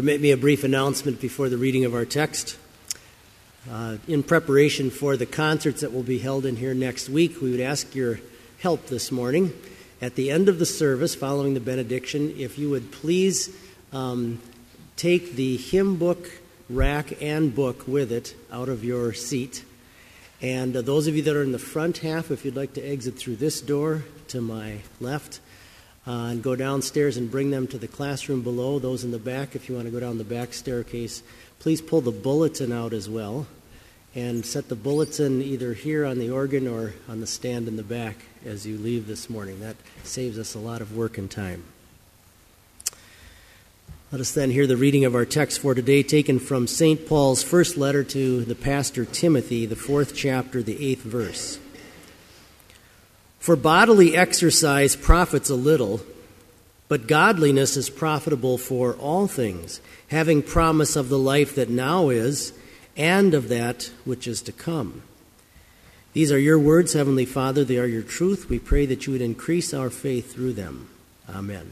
Permit me a brief announcement before the reading of our text. In preparation for the concerts that will be held in here next week, we would ask your help this morning. At the end of the service, following the benediction, if you would please take the hymn book rack and book with it out of your seat. And those of you that are in the front half, if you'd like to exit through this door to my left, and go downstairs and bring them to the classroom below. Those in the back, if you want to go down the back staircase, please pull the bulletin out as well and set the bulletin either here on the organ or on the stand in the back as you leave this morning. That saves us a lot of work and time. Let us then hear the reading of our text for today, taken from St. Paul's first letter to the pastor Timothy, the 4th chapter, the 8th verse. For bodily exercise profits a little, but godliness is profitable for all things, having promise of the life that now is and of that which is to come. These are your words, Heavenly Father. They are your truth. We pray that you would increase our faith through them. Amen.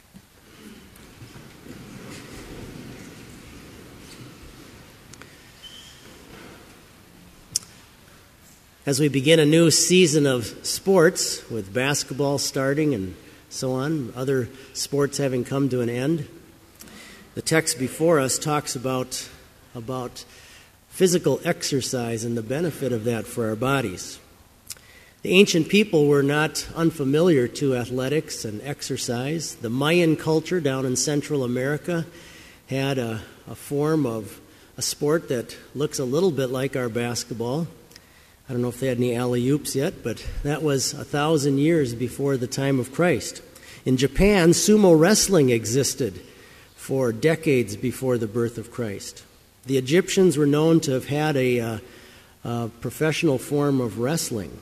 As we begin a new season of sports, with basketball starting and so on, other sports having come to an end, the text before us talks about physical exercise and the benefit of that for our bodies. The ancient people were not unfamiliar to athletics and exercise. The Mayan culture down in Central America had a form of a sport that looks a little bit like our basketball. I don't know if they had any alley-oops yet, but that was 1,000 years before the time of Christ. In Japan, sumo wrestling existed for decades before the birth of Christ. The Egyptians were known to have had a professional form of wrestling.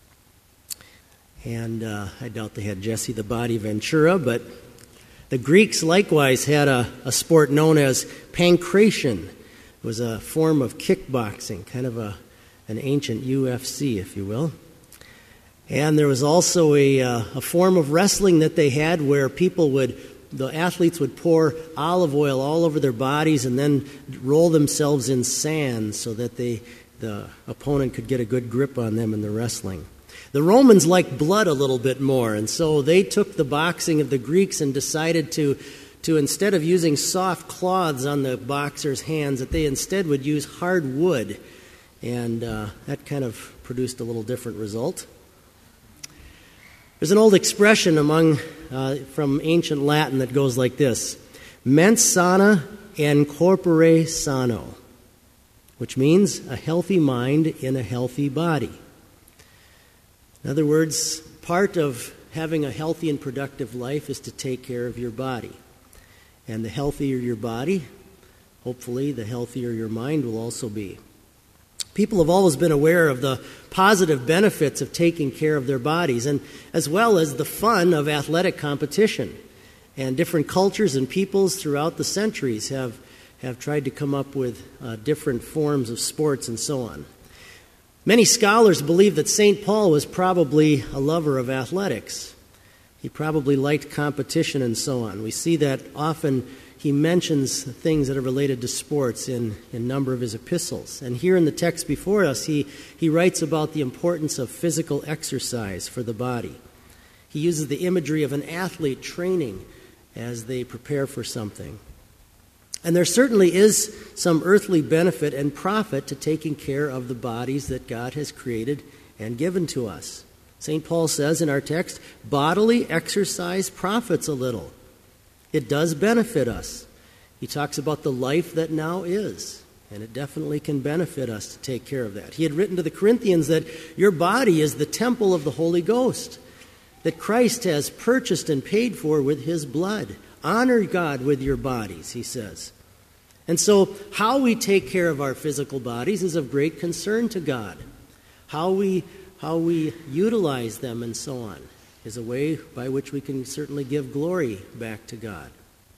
And I doubt they had Jesse the Body Ventura, but the Greeks likewise had a sport known as pankration. It was a form of kickboxing, kind of an ancient UFC, if you will. And there was also a form of wrestling that they had where the athletes would pour olive oil all over their bodies and then roll themselves in sand so that the opponent could get a good grip on them in the wrestling. The Romans liked blood a little bit more, and so they took the boxing of the Greeks and decided to instead of using soft cloths on the boxers' hands, that they instead would use hard wood. And that kind of produced a little different result. There's an old expression from ancient Latin that goes like this: mens sana in corpore sano, which means a healthy mind in a healthy body. In other words, part of having a healthy and productive life is to take care of your body. And the healthier your body, hopefully the healthier your mind will also be. People have always been aware of the positive benefits of taking care of their bodies, and as well as the fun of athletic competition. And different cultures and peoples throughout the centuries have tried to come up with different forms of sports and so on. Many scholars believe that St. Paul was probably a lover of athletics. He probably liked competition and so on. We see that often he mentions things that are related to sports in a number of his epistles. And here in the text before us, he writes about the importance of physical exercise for the body. He uses the imagery of an athlete training as they prepare for something. And there certainly is some earthly benefit and profit to taking care of the bodies that God has created and given to us. St. Paul says in our text, bodily exercise profits a little. It does benefit us. He talks about the life that now is, and it definitely can benefit us to take care of that. He had written to the Corinthians that your body is the temple of the Holy Ghost, that Christ has purchased and paid for with his blood. Honor God with your bodies, he says. And so how we take care of our physical bodies is of great concern to God. How we utilize them and so on is a way by which we can certainly give glory back to God.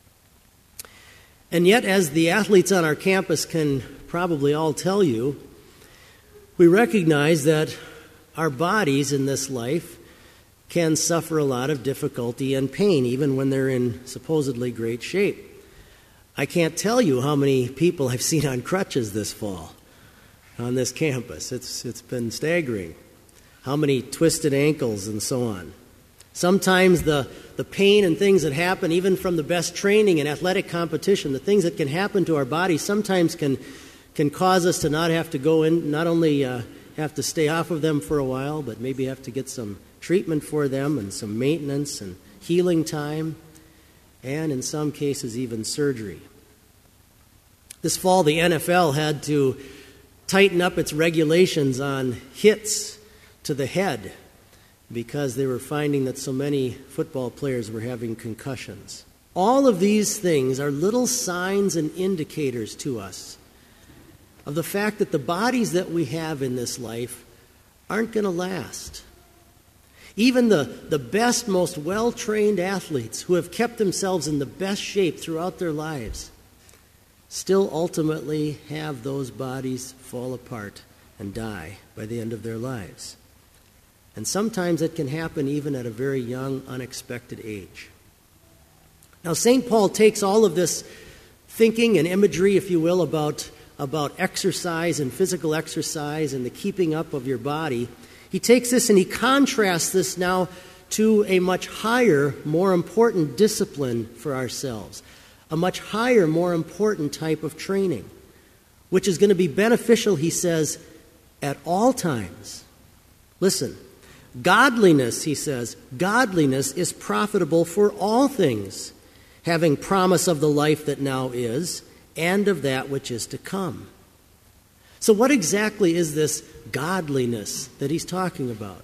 And yet, as the athletes on our campus can probably all tell you, we recognize that our bodies in this life can suffer a lot of difficulty and pain, even when they're in supposedly great shape. I can't tell you how many people I've seen on crutches this fall on this campus. It's been staggering. How many twisted ankles and so on. Sometimes the pain and things that happen, even from the best training and athletic competition, the things that can happen to our bodies sometimes can cause us to not have to go in, not only have to stay off of them for a while, but maybe have to get some treatment for them and some maintenance and healing time, and in some cases even surgery. This fall, the NFL had to tighten up its regulations on hits to the head because they were finding that so many football players were having concussions. All of these things are little signs and indicators to us of the fact that the bodies that we have in this life aren't going to last. Even the best, most well-trained athletes who have kept themselves in the best shape throughout their lives still ultimately have those bodies fall apart and die by the end of their lives. And sometimes it can happen even at a very young, unexpected age. Now, St. Paul takes all of this thinking and imagery, if you will, about exercise and physical exercise and the keeping up of your body. He takes this and he contrasts this now to a much higher, more important discipline for ourselves, a much higher, more important type of training, which is going to be beneficial, he says, at all times. Listen, godliness, he says, godliness is profitable for all things, having promise of the life that now is and of that which is to come. So what exactly is this godliness that he's talking about?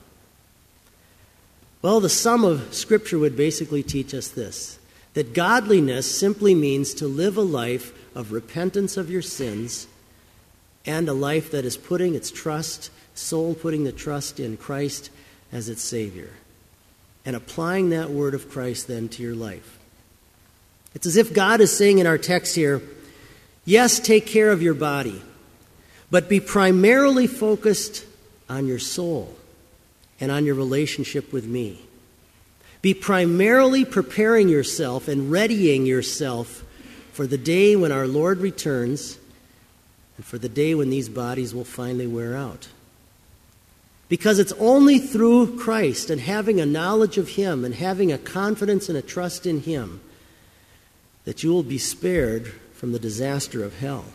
Well, the sum of Scripture would basically teach us this, that godliness simply means to live a life of repentance of your sins and a life that is putting its trust, soul putting the trust in Christ as its Savior, and applying that word of Christ then to your life. It's as if God is saying in our text here, yes, take care of your body, but be primarily focused on your soul and on your relationship with me. Be primarily preparing yourself and readying yourself for the day when our Lord returns and for the day when these bodies will finally wear out. Because it's only through Christ and having a knowledge of Him and having a confidence and a trust in Him that you will be spared from the disaster of hell.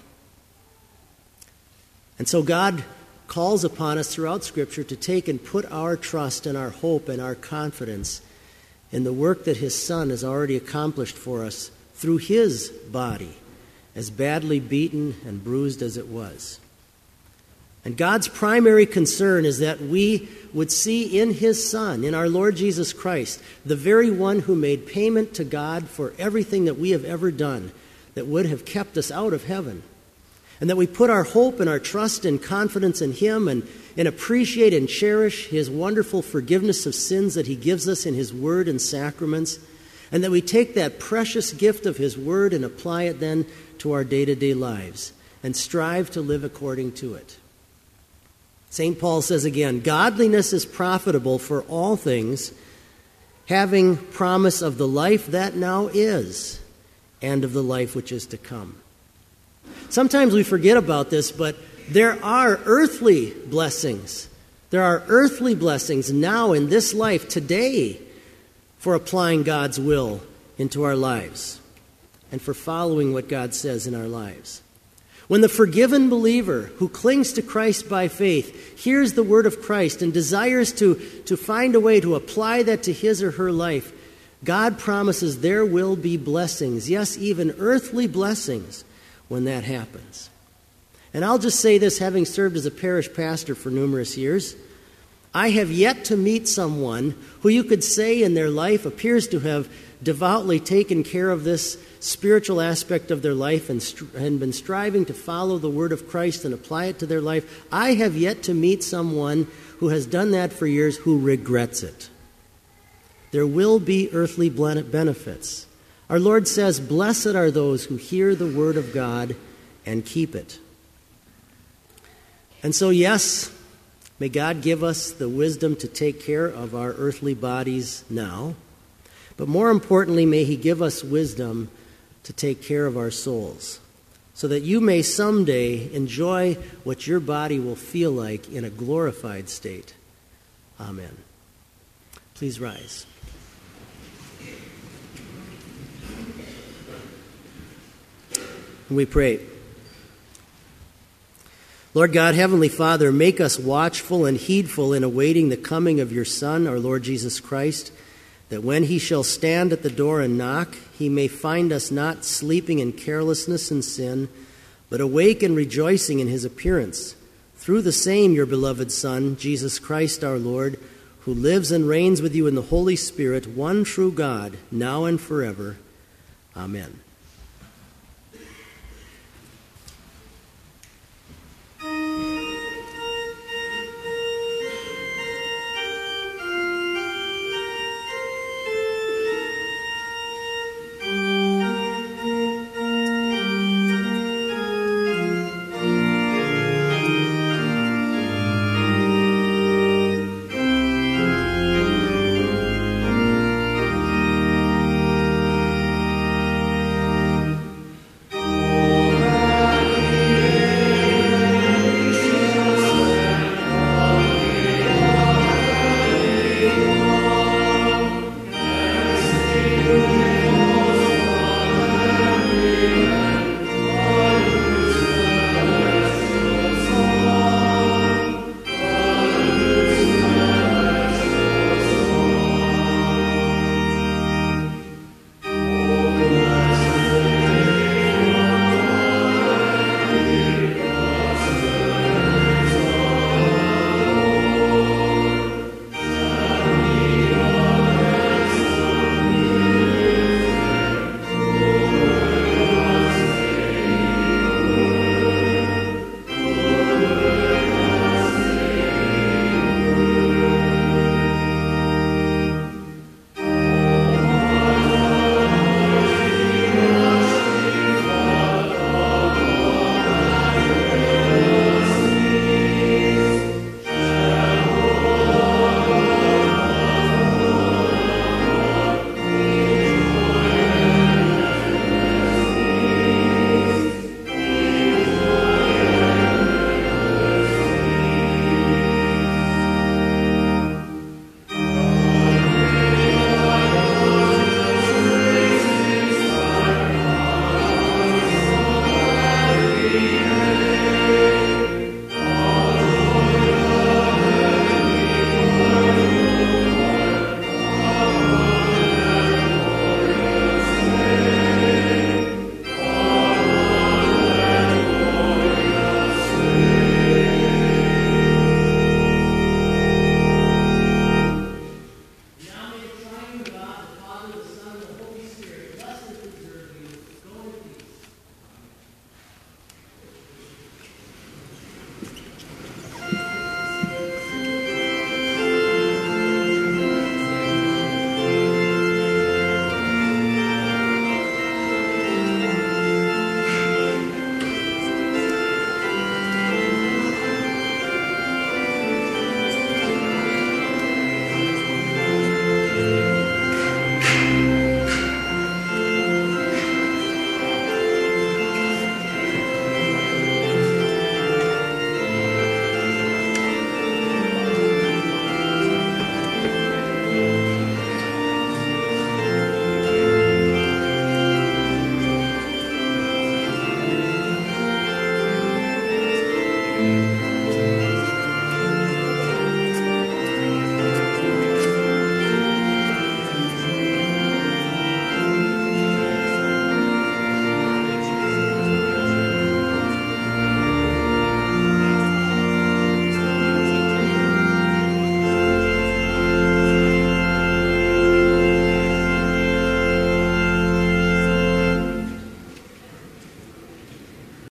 And so God calls upon us throughout Scripture to take and put our trust and our hope and our confidence in the work that His Son has already accomplished for us through His body, as badly beaten and bruised as it was. And God's primary concern is that we would see in His Son, in our Lord Jesus Christ, the very one who made payment to God for everything that we have ever done that would have kept us out of heaven. And that we put our hope and our trust and confidence in Him and appreciate and cherish His wonderful forgiveness of sins that He gives us in His Word and sacraments. And that we take that precious gift of His Word and apply it then to our day-to-day lives and strive to live according to it. St. Paul says again, godliness is profitable for all things, having promise of the life that now is and of the life which is to come. Sometimes we forget about this, but there are earthly blessings. There are earthly blessings now in this life, today, for applying God's will into our lives and for following what God says in our lives. When the forgiven believer who clings to Christ by faith hears the word of Christ and desires to find a way to apply that to his or her life, God promises there will be blessings, yes, even earthly blessings, when that happens. And I'll just say this, having served as a parish pastor for numerous years, I have yet to meet someone who you could say in their life appears to have devoutly taken care of this spiritual aspect of their life and been striving to follow the word of Christ and apply it to their life. I have yet to meet someone who has done that for years who regrets it. There will be earthly benefits. Our Lord says, "Blessed are those who hear the word of God and keep it." And so, yes, may God give us the wisdom to take care of our earthly bodies now. But more importantly, may He give us wisdom to take care of our souls, so that you may someday enjoy what your body will feel like in a glorified state. Amen. Please rise. And we pray. Lord God, Heavenly Father, make us watchful and heedful in awaiting the coming of your Son, our Lord Jesus Christ, that when he shall stand at the door and knock, he may find us not sleeping in carelessness and sin, but awake and rejoicing in his appearance. Through the same your beloved Son, Jesus Christ our Lord, who lives and reigns with you in the Holy Spirit, one true God, now and forever. Amen.